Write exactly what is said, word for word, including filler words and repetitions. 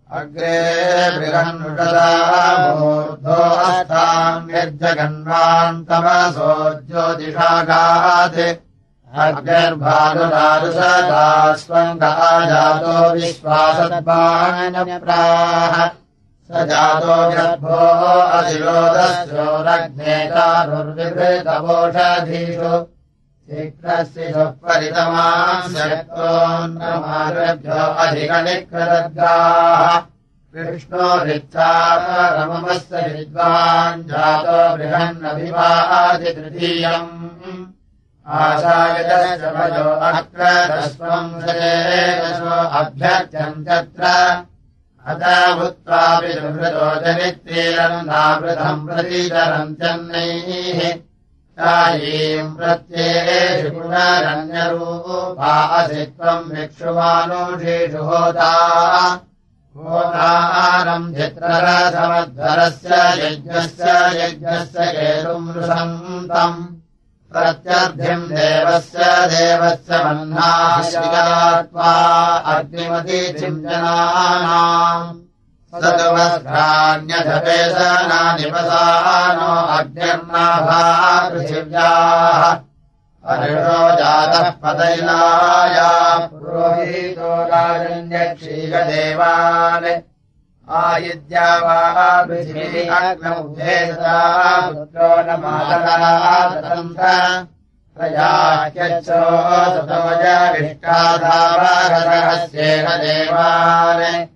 अग्रे बृहन्नुषदा मूर्धो अस्ताम् यज्जगन्वान्तमसो ज्योतिषागात् अग्निर्भानुरारुषदा स्वम् गाजातो विश्वासद्वानप्राः स जातो गर्भो अधिरोदस्योरग्ने चारुर्विवृतवोषधीषु शीघ्रस्य परितमाम् शक्तोऽन्नमार्भ्यो अधिकनिकृतद्गाः विष्णोरिच्छापरममस्य विद्वान् जातो बृहन्नभिवादि तृतीयम् आशायतश्च वयो अक्रतस्त्वम् शरेरसो अभ्यर्थ्यम् तत्र अत भूत्वापि दुर्हृतो जनित्रीरम् नावृतम् प्रतीतरम् चन्नैः तायीम् प्रत्येषु पुनरन्यरूपा असि त्वम् भिक्षुमानुषीषु होता होतारम् चित्ररथमध्वरस्य यज्ञस्य यज्ञस्य केतुम् नृशन्तम् प्रत्यर्थिम् देवस्य देवस्य मह्नाशिकात्वा अग्निमतीथिम् जनानाम् सदुवस्त्राण्यधपेशनानिपसानो अग्निर्नाभा पृथिव्याः अर्षो जातः पतैलाया पुरोहितो राजन्यक्षीगदेवान् आयुध्या वा पृथिवी अग्नमुभेदता पुत्रो न मातरः ततन्त्र प्रजाह्यच्छो ततोजविष्टाधावागतः स्येह देवान्